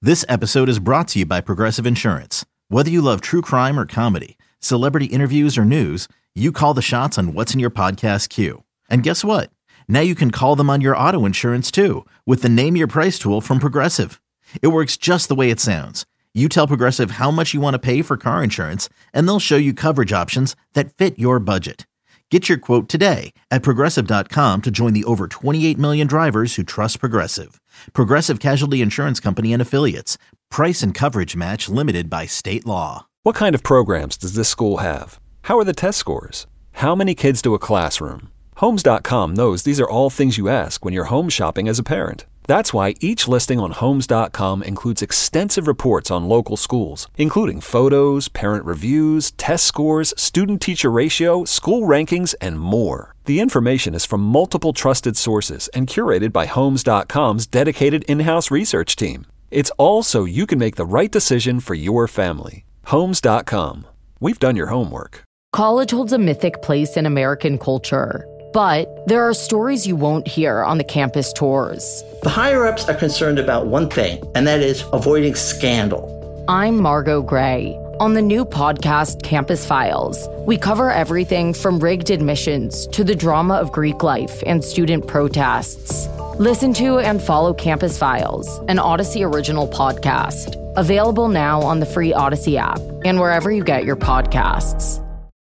This episode is brought to you by Progressive Insurance. Whether you love true crime or comedy, celebrity interviews or news, you call the shots on what's in your podcast queue. And guess what? Now you can call them on your auto insurance too with the Name Your Price tool from Progressive. It works just the way it sounds. You tell Progressive how much you want to pay for car insurance, and they'll show you coverage options that fit your budget. Get your quote today at Progressive.com to join the over 28 million drivers who trust Progressive. Progressive Casualty Insurance Company and Affiliates. Price and coverage match limited by state law. What kind of programs does this school have? How are the test scores? How many kids to a classroom? Homes.com knows these are all things you ask when you're home shopping as a parent. That's why each listing on Homes.com includes extensive reports on local schools, including photos, parent reviews, test scores, student-teacher ratio, school rankings, and more. The information is from multiple trusted sources and curated by Homes.com's dedicated in-house research team. It's all so you can make the right decision for your family. Homes.com. We've done your homework. College holds a mythic place in American culture. But there are stories you won't hear on the campus tours. The higher-ups are concerned about one thing, and that is avoiding scandal. I'm Margot Gray. On the new podcast, Campus Files, we cover everything from rigged admissions to the drama of Greek life and student protests. Listen to and follow Campus Files, an Odyssey original podcast. Available now on the free Odyssey app and wherever you get your podcasts.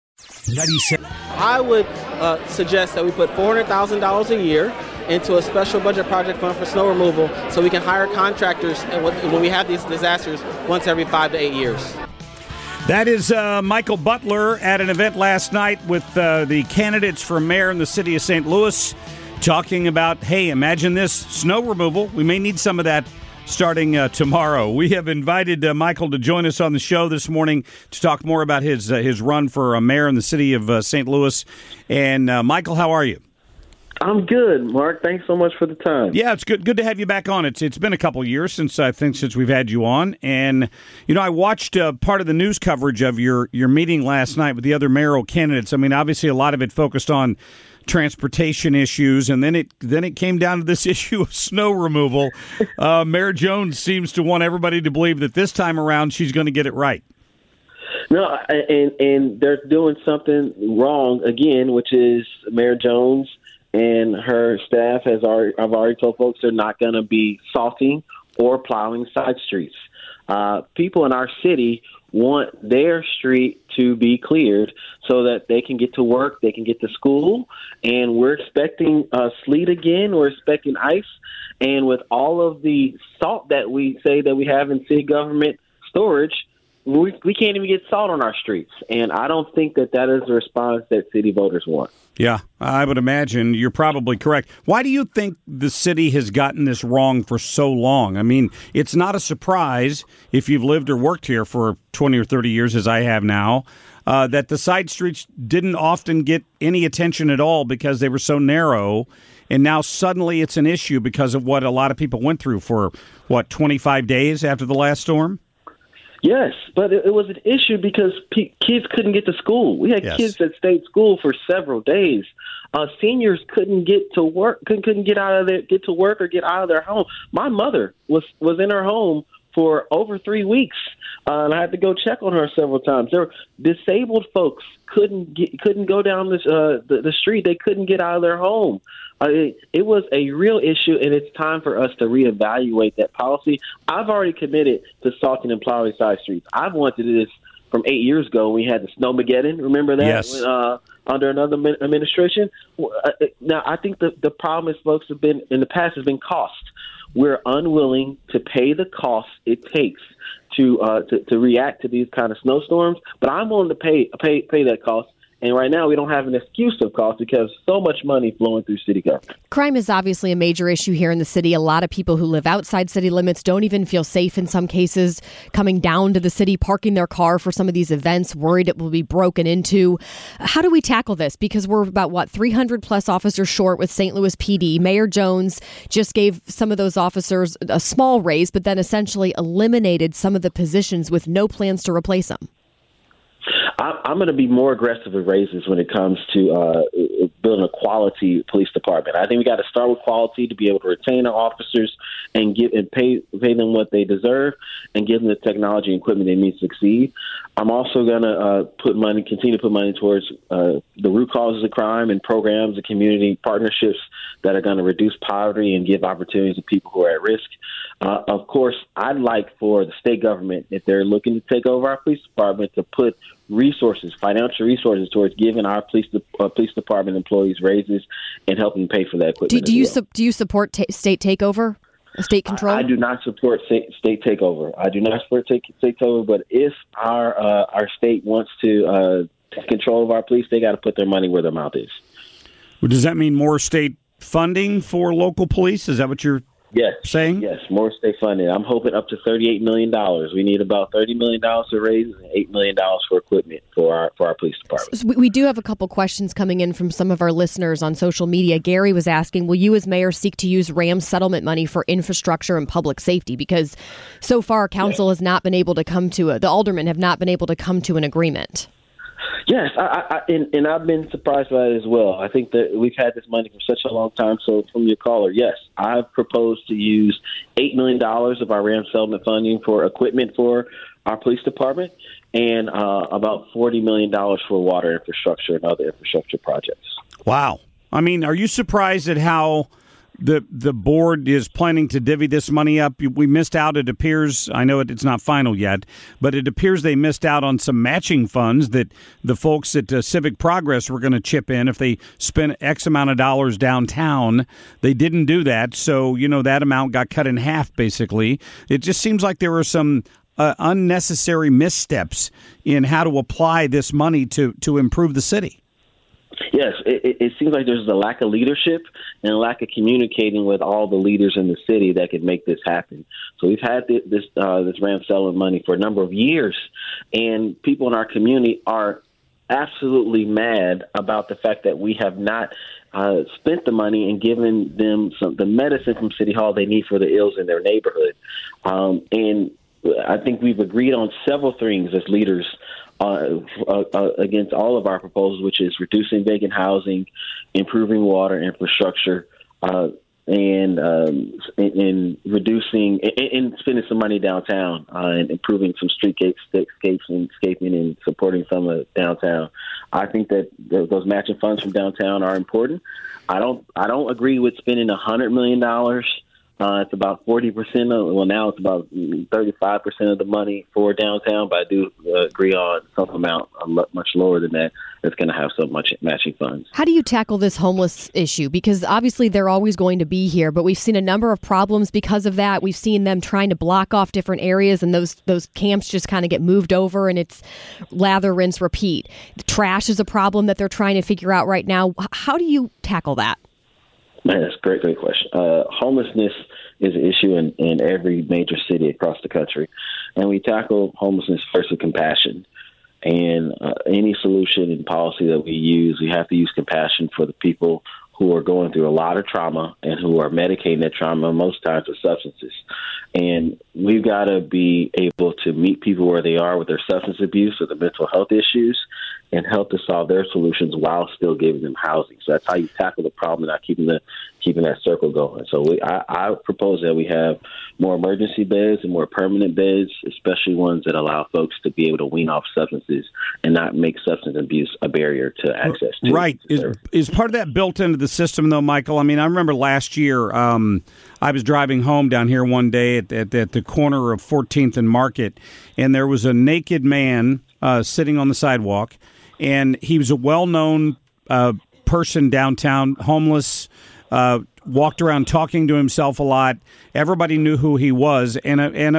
97. I would suggest that we put $400,000 a year into a special budget project fund for snow removal so we can hire contractors when we have these disasters once every 5 to 8 years. That is Michael Butler at an event last night with the candidates for mayor in the city of St. Louis talking about, hey, imagine this, snow removal. We may need some of that starting tomorrow. We have invited Michael to join us on the show this morning to talk more about his run for mayor in the city of St. Louis. And Michael, how are you? I'm good, Mark. Thanks so much for the time. Yeah, it's good to have you back on. It's been a couple of years since we've had you on. And, you know, I watched part of the news coverage of your meeting last night with the other mayoral candidates. I mean, obviously a lot of it focused on transportation issues, and then it came down to this issue of snow removal. Mayor Jones seems to want everybody to believe that this time around she's going to get it right. No, and they're doing something wrong again, which is Mayor Jones and her staff I've already told folks they're not going to be salting or plowing side streets. People in our city want their street to be cleared so that they can get to work, they can get to school, and we're expecting sleet again, we're expecting ice, and with all of the salt that we say that we have in city government storage, we can't even get salt on our streets, and I don't think that is the response that city voters want. Yeah, I would imagine you're probably correct. Why do you think the city has gotten this wrong for so long? I mean, it's not a surprise if you've lived or worked here for 20 or 30 years, as I have now, that the side streets didn't often get any attention at all because they were so narrow. And now suddenly it's an issue because of what a lot of people went through for, 25 days after the last storm? Yes, but it was an issue because kids couldn't get to school. We had kids that stayed school for several days. Seniors couldn't get to work, couldn't get to work or get out of their home. My mother was in her home for over 3 weeks, and I had to go check on her several times. There were disabled folks couldn't go down the street. They couldn't get out of their home. It was a real issue, and it's time for us to reevaluate that policy. I've already committed to salting and plowing side streets. I've wanted this from 8 years ago when we had the Snowmageddon. Remember that? Yes. Under another administration. Now, I think the problem is folks have been in the past has been cost. We're unwilling to pay the cost it takes to react to these kind of snowstorms, but I'm willing to pay that cost. And right now, we don't have an excuse of cost because so much money flowing through city government. Crime is obviously a major issue here in the city. A lot of people who live outside city limits don't even feel safe in some cases coming down to the city, parking their car for some of these events, worried it will be broken into. How do we tackle this? Because we're about, 300 plus officers short with St. Louis PD. Mayor Jones just gave some of those officers a small raise, but then essentially eliminated some of the positions with no plans to replace them. I'm going to be more aggressive with raises when it comes to building a quality police department. I think we got to start with quality to be able to retain our officers and pay them what they deserve and give them the technology and equipment they need to succeed. I'm also going to continue to put money towards the root causes of crime and programs and community partnerships that are going to reduce poverty and give opportunities to people who are at risk. Of course, I'd like for the state government, if they're looking to take over our police department, to put financial resources towards giving our police department employees raises and helping pay for that equipment. Do you support state takeover? State control? I do not support state takeover. I do not support state takeover. But if our state wants to take control of our police, they got to put their money where their mouth is. Well, does that mean more state funding for local police? Is that what you're saying? Yes, more state funding. I'm hoping up to $38 million. We need about $30 million for raises and $8 million for equipment for our police department. So we do have a couple questions coming in from some of our listeners on social media. Gary was asking, will you as mayor seek to use RAM settlement money for infrastructure and public safety? Because so far, council has not been able to the aldermen have not been able to come to an agreement. Yes, and I've been surprised by it as well. I think that we've had this money for such a long time. So from your caller, yes, I've proposed to use $8 million of our RAM settlement funding for equipment for our police department and about $40 million for water infrastructure and other infrastructure projects. Wow. I mean, are you surprised at how the board is planning to divvy this money up? We missed out, it appears. I know it's not final yet, but it appears they missed out on some matching funds that the folks at Civic Progress were going to chip in if they spent X amount of dollars downtown. They didn't do that, so that amount got cut in half, basically. It just seems like there were some unnecessary missteps in how to apply this money to improve the city. Yes, it seems like there's a lack of leadership and a lack of communicating with all the leaders in the city that could make this happen. So we've had this RAM settlement money for a number of years, and people in our community are absolutely mad about the fact that we have not spent the money and given them the medicine from City Hall they need for the ills in their neighborhood. And I think we've agreed on several things as leaders against all of our proposals, which is reducing vacant housing, improving water infrastructure, and reducing and spending some money downtown and improving some streetscapes and supporting some of downtown. I think that those matching funds from downtown are important. I don't agree with spending $100 million. It's about 40%. Now it's about 35% of the money for downtown, but I do agree on some amount much lower than that that's going to have so much matching funds. How do you tackle this homeless issue? Because obviously they're always going to be here, but we've seen a number of problems because of that. We've seen them trying to block off different areas, and those camps just kind of get moved over, and it's lather, rinse, repeat. The trash is a problem that they're trying to figure out right now. How do you tackle that? Man, that's a great question. Homelessness is an issue in every major city across the country. And we tackle homelessness first with compassion. And any solution and policy that we use, we have to use compassion for the people who are going through a lot of trauma and who are medicating that trauma most times with substances. And we've got to be able to meet people where they are with their substance abuse or the mental health issues and help to solve their solutions while still giving them housing. So that's how you tackle the problem, not keeping that circle going. So I propose that we have more emergency beds and more permanent beds, especially ones that allow folks to be able to wean off substances and not make substance abuse a barrier to access to. Right. Is part of that built into the system, though, Michael? I mean, I remember last year I was driving home down here one day at the corner of 14th and Market, and there was a naked man sitting on the sidewalk, and he was a well-known person downtown, homeless, walked around talking to himself a lot. Everybody knew who he was, and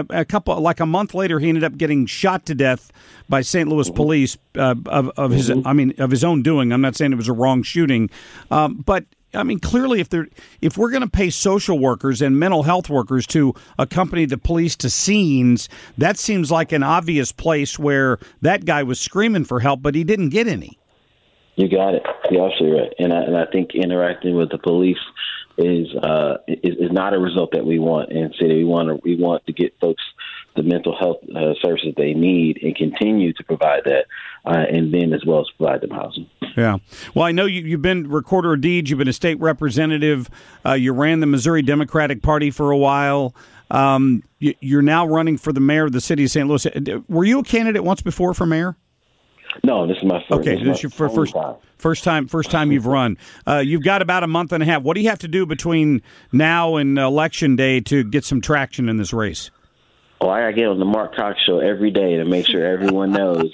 a month later, he ended up getting shot to death by St. Louis police of his own doing. I'm not saying it was a wrong shooting, but I mean, clearly, if we're going to pay social workers and mental health workers to accompany the police to scenes, that seems like an obvious place where that guy was screaming for help, but he didn't get any. You got it. You're absolutely right. And I think interacting with the police is not a result that we want in city. We want to get folks the the mental health services they need and continue to provide that, and then as well as provide them housing. Yeah. Well, I know you've been recorder of deeds. You've been a state representative. You ran the Missouri Democratic Party for a while. You're now running for the mayor of the city of St. Louis. Were you a candidate once before for mayor? No, this is my first. Okay, this is your first time you've run. You've got about a month and a half. What do you have to do between now and Election Day to get some traction in this race? Oh, I got to get on the Mark Cox show every day to make sure everyone knows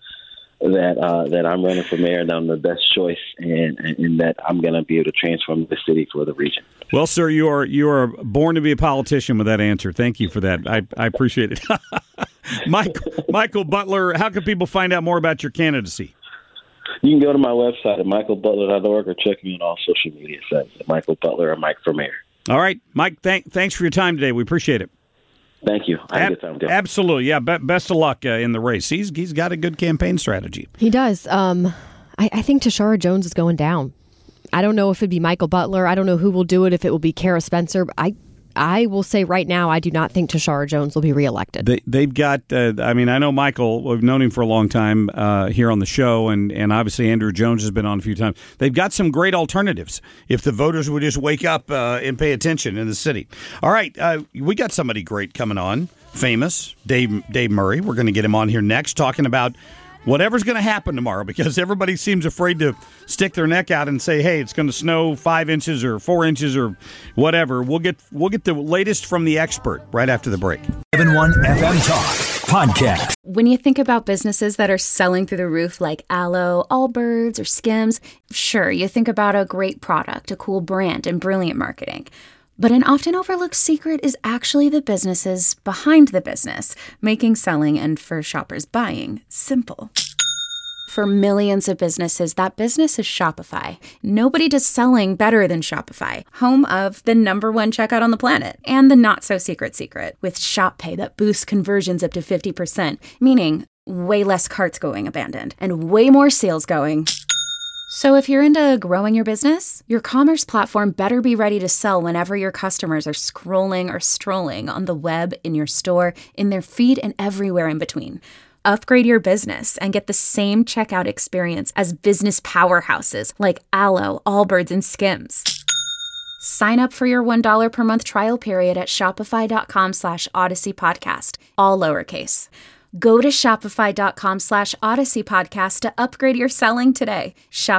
that I'm running for mayor and I'm the best choice, and that I'm going to be able to transform the city for the region. Well, sir, you are born to be a politician with that answer. Thank you for that. I appreciate it. Michael Butler, how can people find out more about your candidacy? You can go to my website at michaelbutler.org or check me on all social media sites at Michael Butler or Mike for Mayor. All right, Mike, thanks for your time today. We appreciate it. Thank you. I had a good time, Dale. Absolutely. Yeah, best of luck in the race. He's got a good campaign strategy. He does. I think Tashara Jones is going down. I don't know if it'd be Michael Butler. I don't know who will do it, if it will be Kara Spencer. I will say right now, I do not think Tashara Jones will be reelected. They've got, I know Michael, we've known him for a long time here on the show, and obviously Andrew Jones has been on a few times. They've got some great alternatives if the voters would just wake up and pay attention in the city. All right, we got somebody great coming on, famous, Dave Murray. We're going to get him on here next, talking about whatever's going to happen tomorrow, because everybody seems afraid to stick their neck out and say, hey, it's going to snow 5 inches or 4 inches or whatever. We'll get the latest from the expert right after the break. 7-1 FM Talk Podcast. When you think about businesses that are selling through the roof like Aloe, Allbirds, or Skims, sure, you think about a great product, a cool brand, and brilliant marketing. But an often overlooked secret is actually the businesses behind the business, making selling and for shoppers buying simple. For millions of businesses, that business is Shopify. Nobody does selling better than Shopify, home of the #1 checkout on the planet, and the not-so-secret secret, with Shop Pay that boosts conversions up to 50%, meaning way less carts going abandoned, and way more sales going. So if you're into growing your business, your commerce platform better be ready to sell whenever your customers are scrolling or strolling on the web, in your store, in their feed, and everywhere in between. Upgrade your business and get the same checkout experience as business powerhouses like Aloe, Allbirds, and Skims. Sign up for your $1 per month trial period at shopify.com/Odyssey Podcast, all lowercase. Go to shopify.com/Odyssey Podcast to upgrade your selling today.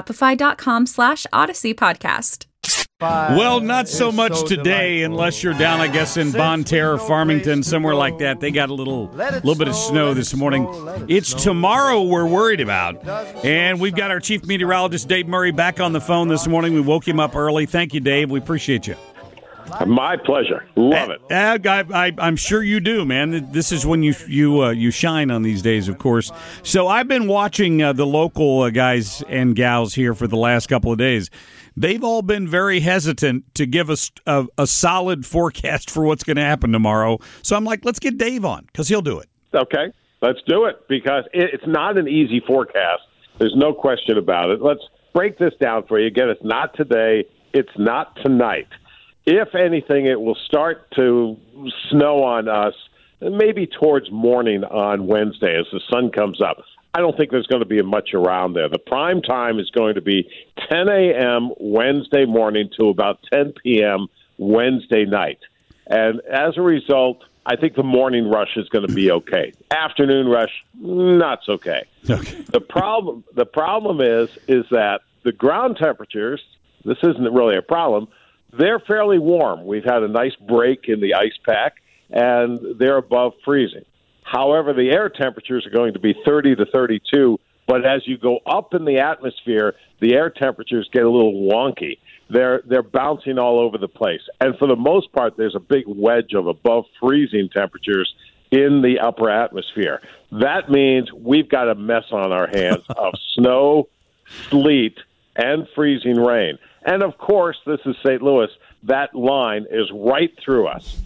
Shopify.com/Odyssey Podcast. Well, not so much today, unless you're down, I guess, in Bonne Terre, Farmington, somewhere like that. They got a little bit of snow this morning. It's tomorrow we're worried about. And we've got our chief meteorologist, Dave Murray, back on the phone this morning. We woke him up early. Thank you, Dave. We appreciate you. My pleasure. Love it. I'm sure you do, man. This is when you shine on these days, of course. So I've been watching the local guys and gals here for the last couple of days. They've all been very hesitant to give us a solid forecast for what's going to happen tomorrow. So I'm like, let's get Dave on, because he'll do it. Okay, let's do it, because it's not an easy forecast. There's no question about it. Let's break this down for you. Again, it's not today. It's not tonight. If anything, it will start to snow on us maybe towards morning on Wednesday as the sun comes up. I don't think there's going to be much around there. The prime time is going to be 10 a.m. Wednesday morning to about 10 p.m. Wednesday night. And as a result, I think the morning rush is going to be okay. Afternoon rush, not so okay. The problem is that the ground temperatures, this isn't really a problem, they're fairly warm. We've had a nice break in the ice pack, and they're above freezing. However, the air temperatures are going to be 30 to 32, but as you go up in the atmosphere, the air temperatures get a little wonky. They're bouncing all over the place. And for the most part, there's a big wedge of above freezing temperatures in the upper atmosphere. That means we've got a mess on our hands of snow, sleet, and freezing rain. And, of course, this is St. Louis. That line is right through us.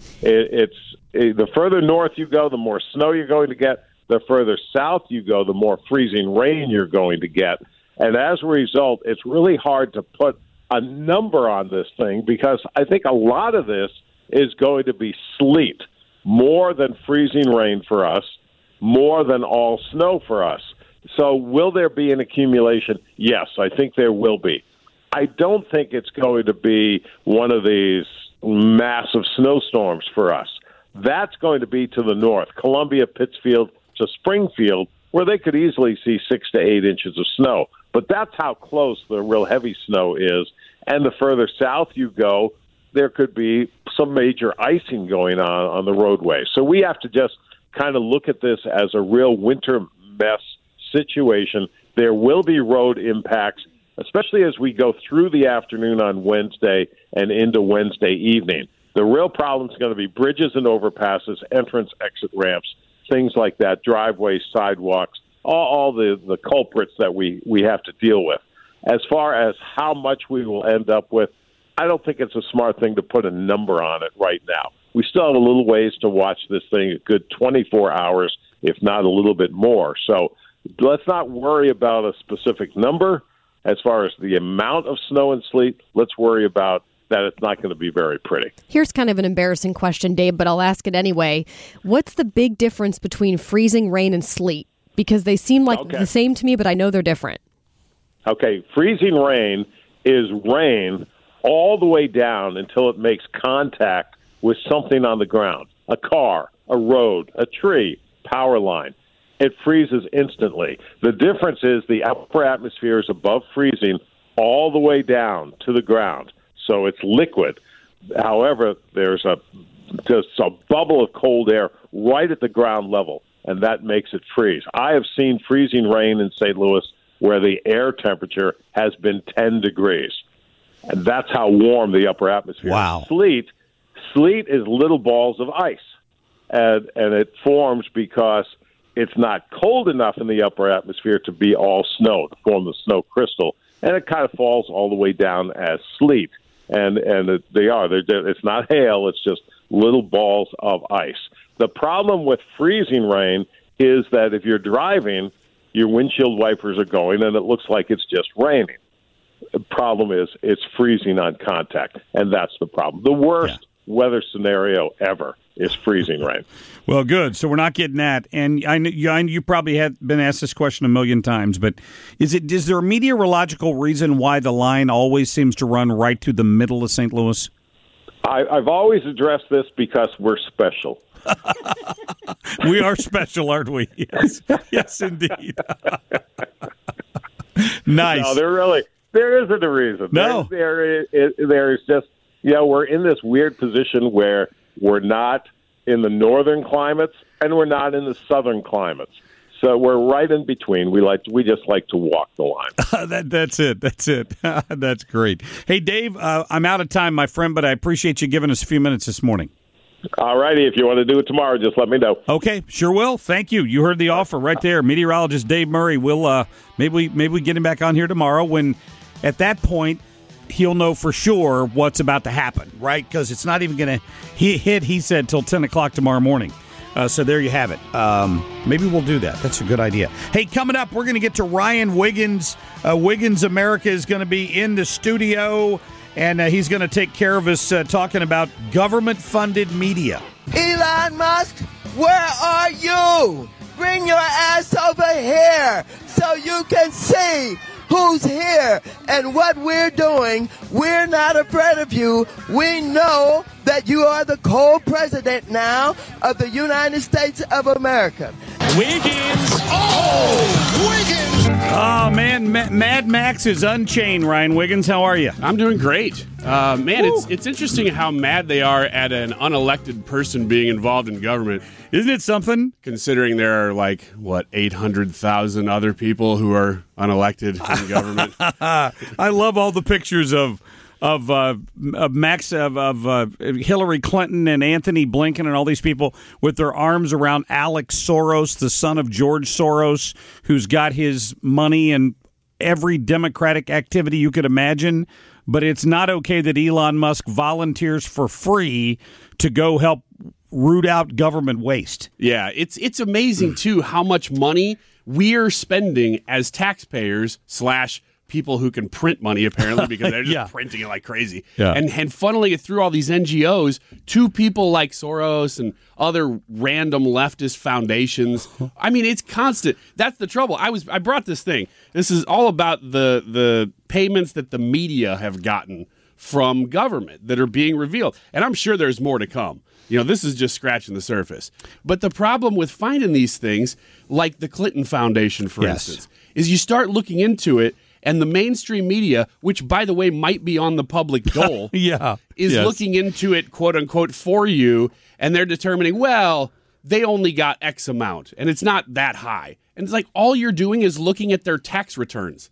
The further north you go, the more snow you're going to get. The further south you go, the more freezing rain you're going to get. And as a result, it's really hard to put a number on this thing, because I think a lot of this is going to be sleet. more than freezing rain for us, more than all snow for us. So will there be an accumulation? Yes, I think there will be. I don't think it's going to be one of these massive snowstorms for us. That's going to be to the north, Columbia, Pittsfield to Springfield, where they could easily see 6 to 8 inches of snow. But that's how close the real heavy snow is. And the further south you go, there could be some major icing going on the roadway. So we have to just kind of look at this as a real winter mess situation. There will be road impacts, especially as we go through the afternoon on Wednesday and into Wednesday evening. The real problem is going to be bridges and overpasses, entrance, exit ramps, things like that, driveways, sidewalks, all the culprits that we have to deal with. As far as how much we will end up with, I don't think it's a smart thing to put a number on it right now. We still have a little ways to watch this thing, a good 24 hours, if not a little bit more. So let's not worry about a specific number. As far as the amount of snow and sleet, let's worry about that it's not going to be very pretty. Here's kind of an embarrassing question, Dave, but I'll ask it anyway. What's the big difference between freezing rain and sleet? Because they seem like the same to me, but I know they're different. Okay, freezing rain is rain all the way down until it makes contact with something on the ground, a car, a road, a tree, power line. It freezes instantly. The difference is the upper atmosphere is above freezing all the way down to the ground, so it's liquid. However, there's just a bubble of cold air right at the ground level, and that makes it freeze. I have seen freezing rain in St. Louis where the air temperature has been 10 degrees. And that's how warm the upper atmosphere is. Sleet is little balls of ice, and it forms because it's not cold enough in the upper atmosphere to be all snow, to form the snow crystal, and it kind of falls all the way down as sleet. And it's not hail, it's just little balls of ice. The problem with freezing rain is that if you're driving, your windshield wipers are going, and it looks like it's just raining. The problem is it's freezing on contact, and that's the problem. The worst weather scenario ever is freezing rain. Well, good. So we're not getting that. And I know you probably have been asked this question a million times, but is there a meteorological reason why the line always seems to run right to the middle of St. Louis? I've always addressed this because we're special. We are special, aren't we? Yes, yes, indeed. Nice. No, there isn't a reason. No. There is just, we're in this weird position where we're not in the northern climates and we're not in the southern climates. So we're right in between. We just like to walk the line. That's it. That's great. Hey, Dave, I'm out of time, my friend, but I appreciate you giving us a few minutes this morning. All righty. If you want to do it tomorrow, just let me know. Okay, sure will. Thank you. You heard the offer right there. Meteorologist Dave Murray. We'll maybe we get him back on here tomorrow when, at that point, he'll know for sure what's about to happen, right? Because it's not even going to hit, he said, till 10 o'clock tomorrow morning. So there you have it. Maybe we'll do that. That's a good idea. Hey, coming up, we're going to get to Ryan Wiggins. Wiggins America is going to be in the studio, and he's going to take care of us talking about government-funded media. Elon Musk, where are you? Bring your ass over here so you can see who's here and what we're doing. We're not afraid of you. We know that you are the co-president now of the United States of America. Wiggins! Oh, Wiggins! Oh, man, Mad Max is Unchained. Ryan Wiggins, how are you? I'm doing great. It's interesting how mad they are at an unelected person being involved in government. Isn't it something? Considering there are 800,000 other people who are unelected in government. I love all the pictures of Hillary Clinton and Anthony Blinken and all these people with their arms around Alex Soros, the son of George Soros, who's got his money in every Democratic activity you could imagine. But it's not okay that Elon Musk volunteers for free to go help root out government waste. Yeah, it's amazing, too, how much money we're spending as taxpayers / people who can print money, apparently, because they're just printing it like crazy. Yeah. And funneling it through all these NGOs to people like Soros and other random leftist foundations. I mean, it's constant. That's the trouble. I brought this thing. This is all about the payments that the media have gotten from government that are being revealed. And I'm sure there's more to come. This is just scratching the surface. But the problem with finding these things, like the Clinton Foundation, for instance, is you start looking into it, and the mainstream media, which, by the way, might be on the public dole, is looking into it, quote unquote, for you, and they're determining, well, they only got X amount, and it's not that high. And it's like all you're doing is looking at their tax returns.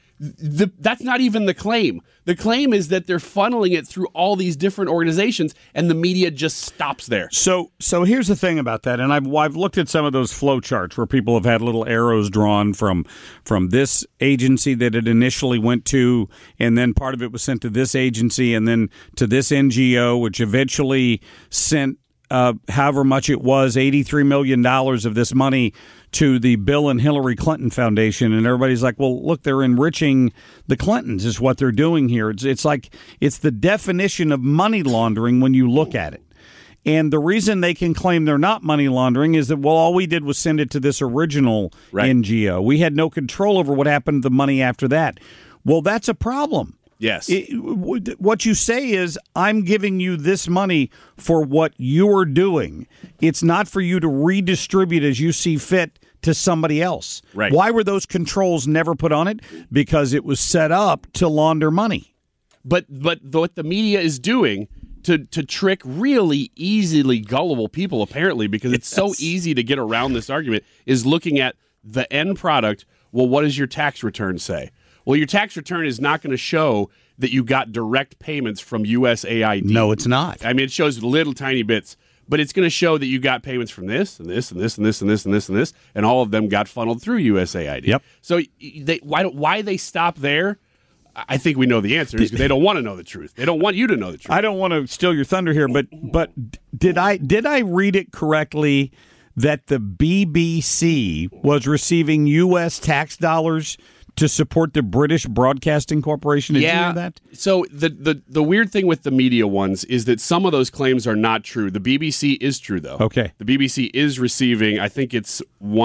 That's not even the claim. The claim is that they're funneling it through all these different organizations, and the media just stops there. So here's the thing about that, and I've looked at some of those flow charts where people have had little arrows drawn from this agency that it initially went to, and then part of it was sent to this agency, and then to this NGO, which eventually sent however much it was, $83 million of this money to the Bill and Hillary Clinton Foundation. And everybody's like, well, look, they're enriching the Clintons is what they're doing here. It's like it's the definition of money laundering when you look at it. And the reason they can claim they're not money laundering is that, well, all we did was send it to this original NGO. We had no control over what happened to the money after that. Well, that's a problem. Yes. What you say is, I'm giving you this money for what you're doing. It's not for you to redistribute as you see fit to somebody else. Right. Why were those controls never put on it? Because it was set up to launder money. But what the media is doing to trick really easily gullible people, apparently, because it's so easy to get around this argument, is looking at the end product. Well, what does your tax return say? Well, your tax return is not going to show that you got direct payments from USAID. No, it's not. I mean, it shows little tiny bits, but it's going to show that you got payments from this and this and this and this and this and this and this, and all of them got funneled through USAID. Yep. So why they stop there? I think we know the answer is because they don't want to know the truth. They don't want you to know the truth. I don't want to steal your thunder here, but did I read it correctly that the BBC was receiving U.S. tax dollars to support the British Broadcasting Corporation? Did you hear that? So the weird thing with the media ones is that some of those claims are not true. The BBC is true, though. Okay. The BBC is receiving, I think it's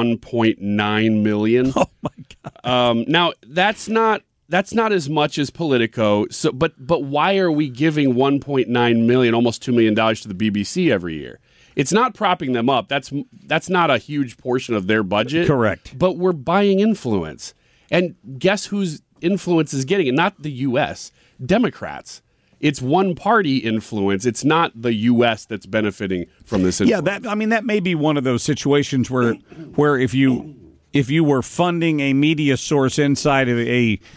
$1.9 million. Oh, my God. Now, that's not as much as Politico. So, but why are we giving $1.9 million, almost $2 million to the BBC every year? It's not propping them up. That's not a huge portion of their budget. Correct. But we're buying influence. And guess whose influence is getting it? Not the U.S. Democrats. It's one-party influence. It's not the U.S. that's benefiting from this influence. Yeah, that may be one of those situations where if you were funding a media source inside of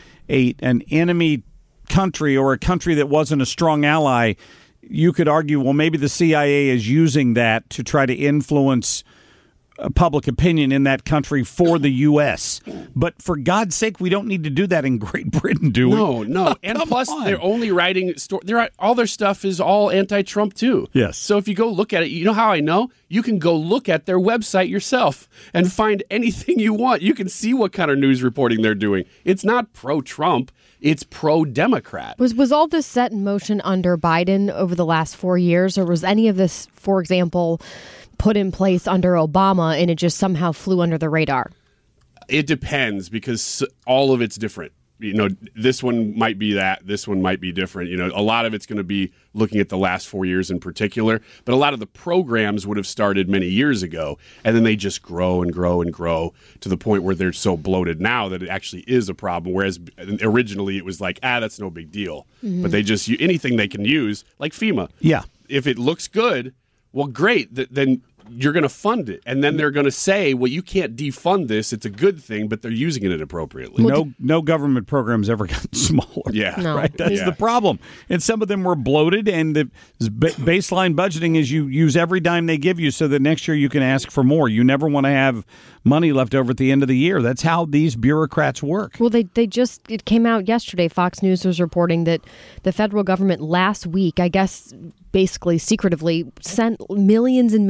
an enemy country or a country that wasn't a strong ally, you could argue, well, maybe the CIA is using that to try to influence public opinion in that country for the U.S. But for God's sake, we don't need to do that in Great Britain, do we? No. And plus, they're only writing all their stuff is all anti-Trump too. Yes. So if you go look at it, you know how I know? You can go look at their website yourself and find anything you want. You can see what kind of news reporting they're doing. It's not pro-Trump. It's pro-Democrat. Was all this set in motion under Biden over the last 4 years, or was any of this, for example, put in place under Obama and it just somehow flew under the radar? It depends because all of it's different. This one might be that. This one might be different. A lot of it's going to be looking at the last 4 years in particular. But a lot of the programs would have started many years ago, and then they just grow and grow and grow to the point where they're so bloated now that it actually is a problem. Whereas originally it was like, that's no big deal. Mm-hmm. But they just anything they can use, like FEMA. Yeah. If it looks good, well, great. Then you're going to fund it. And then they're going to say, well, you can't defund this. It's a good thing, but they're using it inappropriately. No government program's ever gotten smaller. Yeah. No. Right? That's the problem. And some of them were bloated, and the baseline budgeting is you use every dime they give you so that next year you can ask for more. You never want to have money left over at the end of the year. That's how these bureaucrats work. Well, it came out yesterday. Fox News was reporting that the federal government last week, I guess basically secretively, sent millions and tens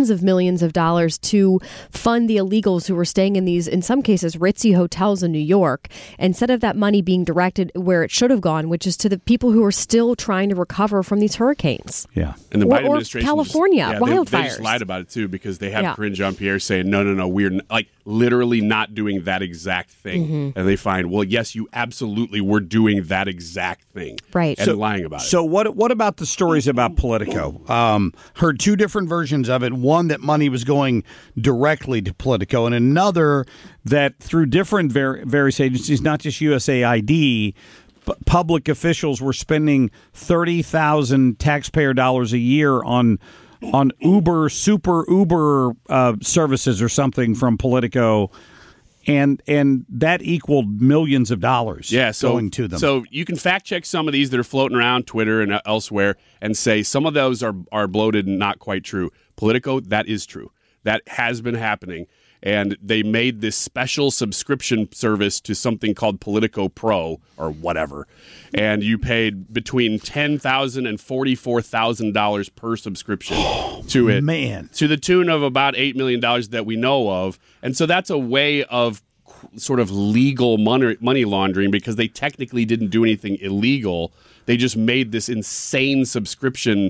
tens of millions of dollars to fund the illegals who were staying in these, in some cases, ritzy hotels in New York, instead of that money being directed where it should have gone, which is to the people who are still trying to recover from these hurricanes. Yeah. And the Biden or administration California, wildfires. They just lied about it, too, because they have Karine Jean-Pierre saying, no, we're literally not doing that exact thing. And they find, well, yes, you absolutely were doing that exact thing. Right. And lying about it. So what about the stories about Politico? Heard two different versions of it. One, that money was going directly to Politico, and another that through different various agencies, not just USAID, public officials were spending $30,000 taxpayer dollars a year on Uber, super Uber services or something from Politico, and that equaled millions of dollars going to them. So you can fact check some of these that are floating around Twitter and elsewhere and say some of those are bloated and not quite true. Politico, that is true. That has been happening. And they made this special subscription service to something called Politico Pro or whatever. And you paid between $10,000 and $44,000 per subscription to it. Man. To the tune of about $8 million that we know of. And so that's a way of sort of legal money laundering because they technically didn't do anything illegal. They just made this insane subscription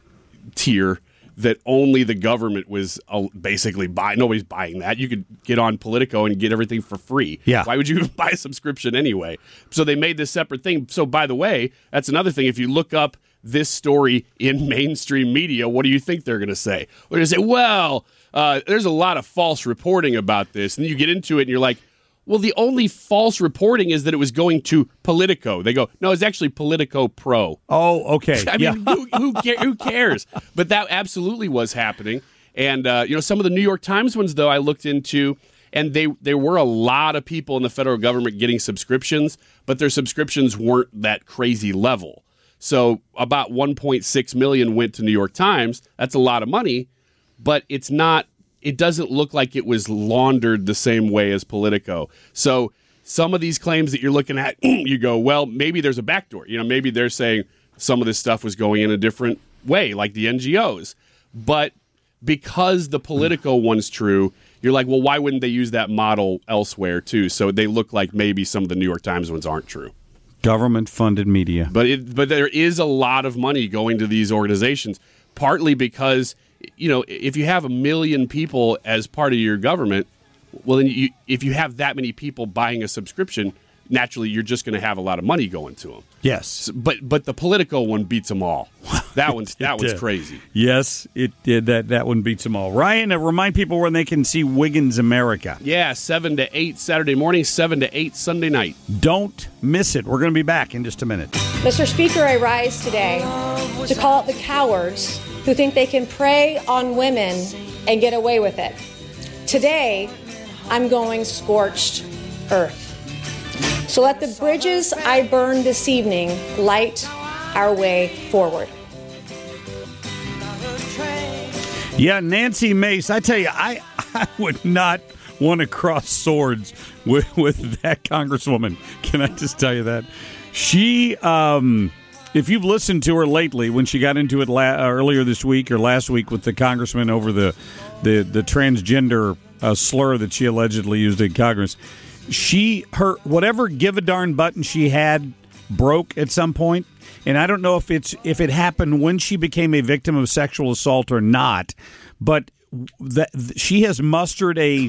tier that only the government was basically buying. Nobody's buying that. You could get on Politico and get everything for free. Yeah. Why would you buy a subscription anyway? So they made this separate thing. So by the way, that's another thing. If you look up this story in mainstream media, what do you think they're going to say? They're going to say, well, there's a lot of false reporting about this. And then you get into it and you're like, well, the only false reporting is that it was going to Politico. They go, no, it's actually Politico Pro. Oh, okay. I mean, who cares? But that absolutely was happening. And, some of the New York Times ones, though, I looked into, and there were a lot of people in the federal government getting subscriptions, but their subscriptions weren't that crazy level. So about 1.6 million went to New York Times. That's a lot of money, but it's not. It doesn't look like it was laundered the same way as Politico. So some of these claims that you're looking at, you go, well, maybe there's a backdoor. Maybe they're saying some of this stuff was going in a different way, like the NGOs. But because the Politico one's true, you're like, well, why wouldn't they use that model elsewhere, too? So they look like maybe some of the New York Times ones aren't true. Government-funded media. But there is a lot of money going to these organizations, partly because if you have 1 million people as part of your government, well, then if you have that many people buying a subscription, naturally you're just going to have a lot of money going to them. Yes, but the Politico one beats them all. That one's crazy. Yes, it did. That one beats them all. Ryan, remind people where they can see Wiggins America. Yeah, 7 to 8 Saturday morning, 7 to 8 Sunday night. Don't miss it. We're going to be back in just a minute. Mr. Speaker, I rise today to call out the cowards who think they can prey on women and get away with it. Today, I'm going scorched earth. So let the bridges I burn this evening light our way forward. Yeah, Nancy Mace, I tell you, I would not want to cross swords with that Congresswoman. Can I just tell you that? She... if you've listened to her lately, when she got into it earlier this week or last week with the congressman over the transgender slur that she allegedly used in Congress, her whatever give a darn button she had broke at some point, and I don't know if it happened when she became a victim of sexual assault or not, but she has mustered a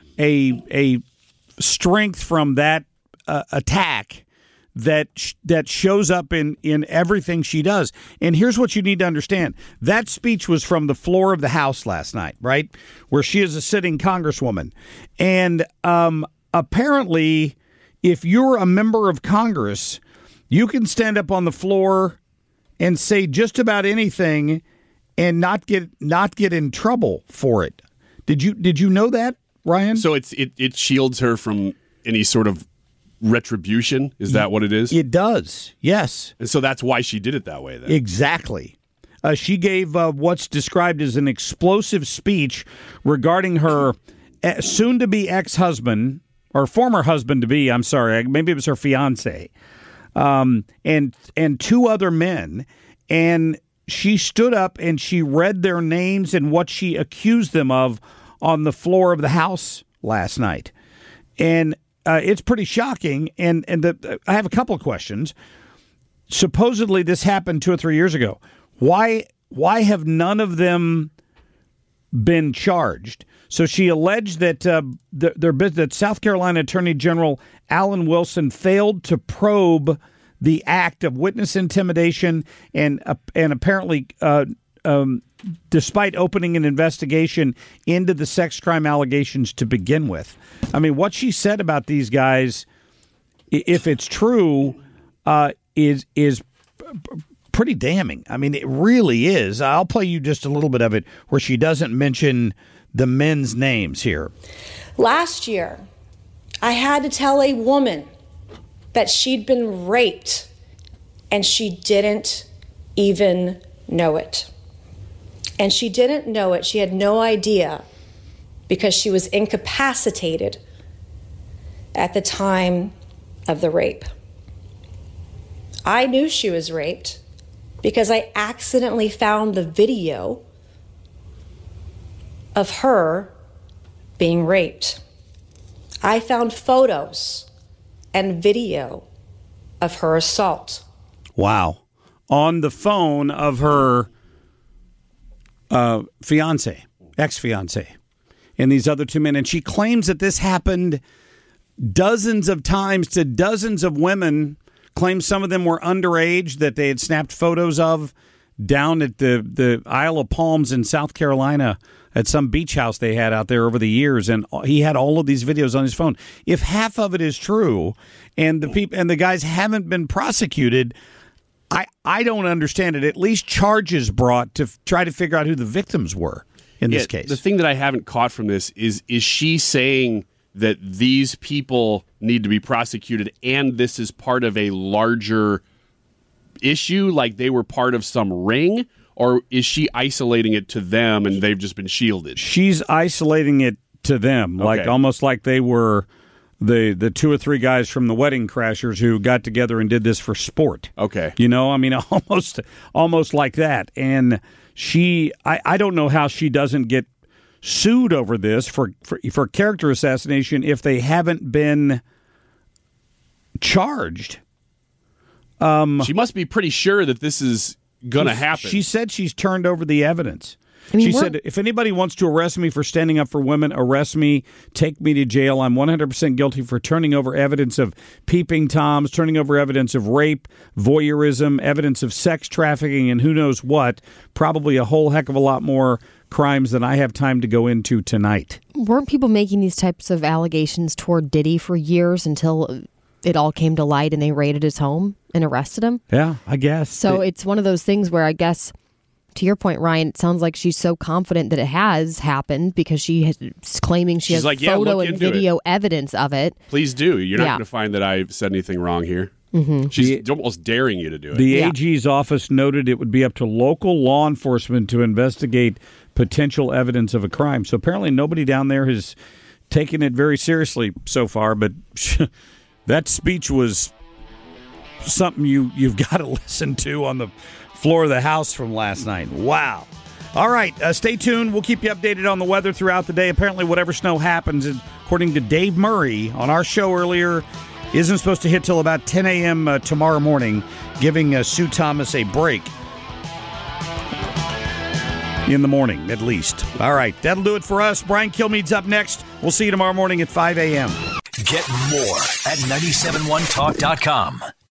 strength from that attack that shows up in everything she does. And here's what you need to understand. That speech was from the floor of the House last night, right? Where she is a sitting congresswoman. And apparently, if you're a member of Congress, you can stand up on the floor and say just about anything and not get in trouble for it. Did you know that, Ryan? So it shields her from any sort of retribution? Is that what it is? It does, yes. And so that's why she did it that way, then? Exactly. She gave what's described as an explosive speech regarding her soon-to-be ex-husband, or former husband-to-be, I'm sorry, maybe it was her fiancé, and two other men. And she stood up and she read their names and what she accused them of on the floor of the House last night. And it's pretty shocking. And I have a couple of questions. Supposedly this happened 2 or 3 years ago. Why have none of them been charged? So she alleged that that South Carolina Attorney General Alan Wilson failed to probe the act of witness intimidation and apparently, despite opening an investigation into the sex crime allegations to begin with. I mean, what she said about these guys, if it's true, is pretty damning. I mean, it really is. I'll play you just a little bit of it where she doesn't mention the men's names here. Last year, I had to tell a woman that she'd been raped, and she didn't even know it. And she didn't know it. She had no idea because she was incapacitated at the time of the rape. I knew she was raped because I accidentally found the video of her being raped. I found photos and video of her assault. Wow. On the phone of her ex-fiance, and these other two men. And she claims that this happened dozens of times to dozens of women, claims some of them were underage that they had snapped photos of down at the Isle of Palms in South Carolina at some beach house they had out there over the years, and he had all of these videos on his phone. If half of it is true, and the guys haven't been prosecuted, I don't understand it. At least charges brought to try to figure out who the victims were in this case. The thing that I haven't caught from this is she saying that these people need to be prosecuted and this is part of a larger issue, like they were part of some ring? Or is she isolating it to them and they've just been shielded? She's isolating it to them, like almost like they were the 2 or 3 guys from the Wedding Crashers who got together and did this for sport. Okay. You know, I mean, almost like that. And I don't know how she doesn't get sued over this for character assassination if they haven't been charged. She must be pretty sure that this is going to happen. She said she's turned over the evidence. I mean, she said, if anybody wants to arrest me for standing up for women, arrest me, take me to jail. I'm 100% guilty for turning over evidence of peeping toms, turning over evidence of rape, voyeurism, evidence of sex trafficking, and who knows what. Probably a whole heck of a lot more crimes than I have time to go into tonight. Weren't people making these types of allegations toward Diddy for years until it all came to light and they raided his home and arrested him? Yeah, I guess. So it's one of those things where I guess, to your point, Ryan, it sounds like she's so confident that it has happened because she is claiming she has photo and video evidence of it. Please do. You're not going to find that I've said anything wrong here. Mm-hmm. She's almost daring you to do it. The AG's office noted it would be up to local law enforcement to investigate potential evidence of a crime. So apparently nobody down there has taken it very seriously so far, but that speech was something you've got to listen to on the floor of the House from last night. Wow. All right, stay tuned. We'll keep you updated on the weather throughout the day. Apparently, whatever snow happens, according to Dave Murray on our show earlier, isn't supposed to hit till about 10 a.m. Tomorrow morning, giving Sue Thomas a break in the morning, at least. All right, that'll do it for us. Brian Kilmeade's up next. We'll see you tomorrow morning at 5 a.m. Get more at 971talk.com.